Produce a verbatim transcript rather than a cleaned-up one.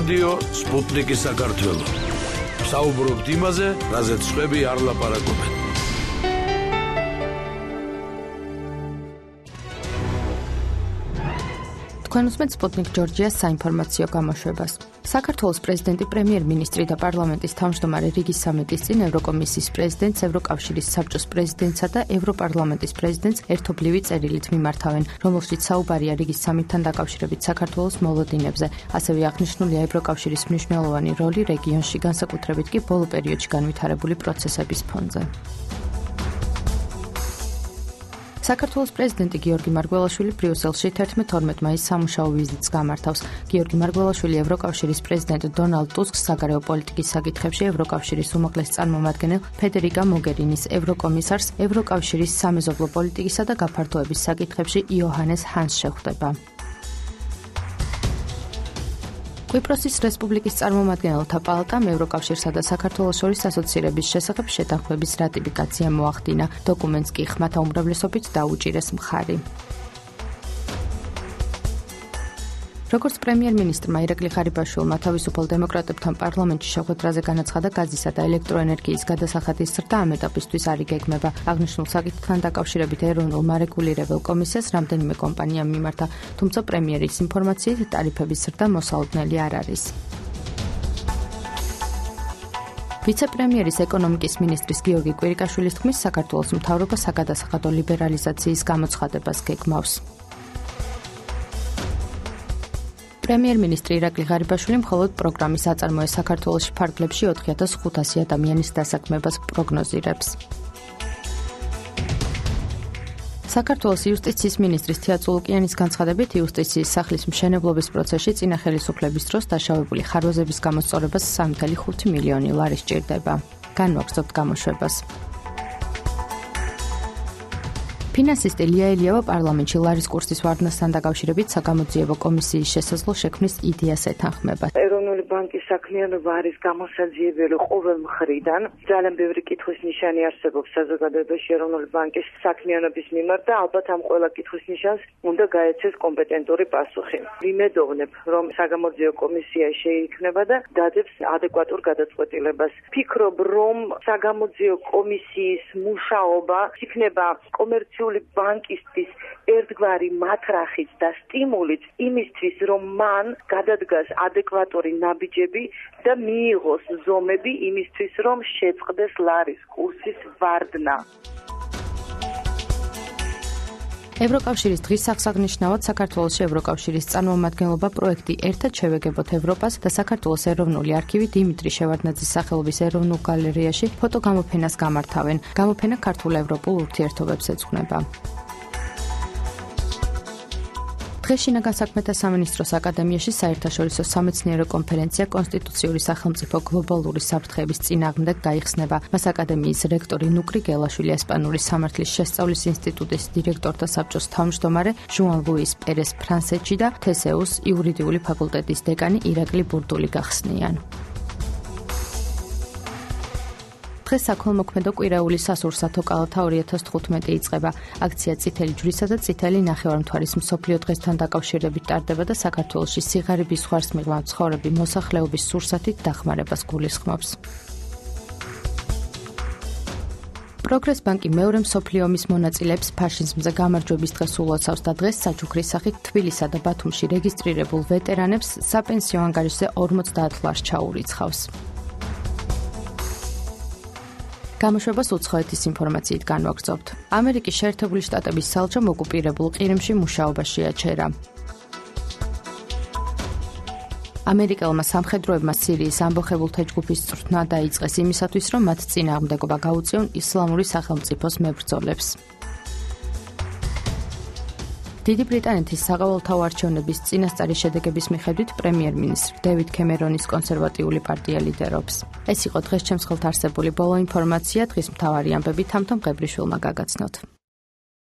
რადიო სპუტნიკი საქართველო. საუბრობთ იმაზე, რაზეც სხვები არ ლაპარაკობენ. თქვენ უსმენთ სპუტნიკ ჯორჯიას საინფორმაციო გამოშვებას. საქართველოს პრეზიდენტი, პრემიერ-მინისტრი და პარლამენტის თავმჯდომარე რიგის სამეტის წინ ევროკომისიის პრეზიდენტს, ევროკავშირის საბჭოს პრეზიდენტსა და ევროპარლამენტის პრეზიდენტს ერთობლივი წერილით მიმართავენ, რომელშიც საუბარია რიგის სამიტთან დაკავშირებით საქართველოს მოლოდინებზე. ასევე აღნიშნულია ევროკავშირის მნიშვნელოვანი როლი რეგიონში, განსაკუთრებით კი ბოლო პერიოდში განვითარებული პროცესების ფონზე. საქართველოს პრეზიდენტი გიორგი მარგველაშვილი ბრიუსელში თერთმეტ-თორმეტ მაისს სამუშაო ვიზიტს გამართავს. გიორგი მარგველაშვილი ევროკავშირის პრეზიდენტ დონალდ ტუსკს საგარეო პოლიტიკის საკითხებში ევროკავშირის უმაღლეს წარმომადგენელ ფედერიკა მოგერინის, ევროკომისარს ევროკავშირის სამეზობლო პოლიტიკისა და გაფართოების საკითხებში იოჰანეს ჰანს შეხვდება. კვიპროსის რესპუბლიკის წარმომადგენელთა პალატამ ევროკავშირსა და საქართველოს შორის ასოცირების შესახებ შეთანხმების რატიფიკაცია მოახდინა. დოკუმენტს კი ხმათა უმრავლესობით დაუჭირეს მხარი. როგორც პრემიერ-მინისტრმა ირაკლი ღარიბაშვილმა თავისუფალ დემოკრატებთან პარლამენტში შეხვედრაზე განაცხადა, გაზისა და ელექტროენერგიის გადასახადის ზრდა ამ ეტაპისთვის არ იგეგმება. აღნიშნულ საკითხთან დაკავშირებით ეროვნულ მარეგულირებელ კომისიას რამდენიმე კომპანიამ მიმართა, თუმცა პრემიერის ინფორმაციით ტარიფების ზრდა მოსალოდნელი არ არის. ვიცე-პრემიერის ეკონომიკის მინისტრის გიორგი კვირიკაშვილის თქმის, საქართველოს მთავრობა საგადასახადო ლიბერალიზაციის გამოცხადებას გეგმავს. პრემიერ-მინისტრი ირაკლი ღარიბაშვილი მხოლოდ პროგრამის აწარმოე საქართველოში ფარგლებში ოთხი ათას ხუთასი ადამიანის დასაქმებას პროგნოზირებს. საქართველოს იუსტიციის მინისტრის თია წულუკიანის განცხადებით, იუსტიციის სახლის მშენებლობის პროცესში წინა ხელისუფლების დროს დაშავებული ხარვაზების გამოსწორებას სამი წუთი ხუთი მილიონი ლარი სჭირდება. განვაგრძობთ გამოშვებას. ფინანსისტი ლია ელიავა პარლამენტში ლარის კურსის ვარდნასთან დაკავშირებით საგამოძიებო კომისიის შესაძლო შექმნის იდეას ეთანხმება. ეროვნული ბანკის საქმიანობა არის გამოსაძიებელი ყოველ მხრიდან. ძალიან ბევრი კითხვის ნიშანი არსებობს საზოგადოებაში ეროვნული ბანკის საქმიანობის მიმართ და ალბათ ამ ყველა კითხვის ნიშანს უნდა გაეცეს კომპეტენტური პასუხი. ვიმედოვნებ, რომ საგამოძიებო კომისია შეიქმნება და დადებს ადეკვატურ გადაწყვეტილებას. ფიქრობ, რომ საგამოძიებო კომისიის მუშაობა იქნება კომერციული ბანკისთვის ერთგვარი მატრახით და სტიმულით იმისთვის, რომ მან გადადგას ადეკვატური ნაბიჯები და მიიღოს ზომები იმისთვის, რომ შეწყდეს ლარის კურსის ვარდნა. ევროკავშირის დღის აღსანიშნავად საქართველოში ევროკავშირის წარმომადგენლობა პროექტი ერთად შევეგებოთ ევროპას და საქართველოს ეროვნული არქივი დიმიტრი შევარდნაძის სახელობის ეროვნულ გალერეაში ფოტოგამოფენას გამართავენ. გამოფენა ქართულ-ევროპულ ურთიერთობებს ეძღვნება. დღეს შინაგან საქმეთა სამინისტროს აკადემიაში საერთაშორისო სამეცნიერო კონფერენცია კონსტიტუციური სახელმწიფო გლობალური საფრთხეების წინააღმდეგ გაიხსნება. მას აკადემიის რექტორი ნუკრი გელაშვილი, ესპანური სამართლის შესწავლის ინსტიტუტის დირექტორთა საბჭოს თავმჯდომარე ჟუან ლუის პერეს ფრანსეჩი და თესეუს იურიდიული ფაკულტეტის დეკანი ირაკლი ბურდული გახსნიან. დღეს საქველმოქმედო კვირაული სასურსათო კალათა ორი ათას თხუთმეტი იწყება. აქცია წითელი ჯვრისა და წითელი ნახევარმთვარის მსოფლიო დღესთან დაკავშირებით ტარდება და საქართველოში სიღარიბის ზღვარს მიღმა მცხოვრები მოსახლეობის სურსათით დახმარებას გულისხმობს. პროგრეს ბანკი მეორე მსოფლიო ომის მონაწილეებს ფაშიზმზე გამარჯვების დღეს ულოცავს და დღეს საჩუქრის სახით თბილისსა და ბათუმში რეგისტრირებულ ვეტერანებს საპენსიო ანგარიშზე ორმოცდაათ ლარს ჩაურიცხავს. გამოშვებას უცხოეთის ინფორმაციით განვაგრძობთ. ამერიკის შეერთებული შტატების სალჭომ ოკუპირებულ ყირიმში მუშაობა შეაჩერა. ამერიკელმა სამხედროებმა სირიის ამბოხებულთა ჯგუფის წვრთნა დაიწყეს იმისათვის, რომ მათ წინააღმდეგობა გაუწიონ ისლამური სახელმწიფოს მებრძოლებს. დიდი ბრიტანეთის საყოველთაო არჩევნების წინასწარი შედეგების მიხედვით პრემიერ-მინისტრ დევიდ კემერონის კონსერვატიული პარტია ლიდერობს. ეს იყო დღეს ჩემს ხელთ არსებული ბოლო ინფორმაცია, დღის მთავარი ამბები თამთომ ყებრიშვილმა გაგაცნოთ.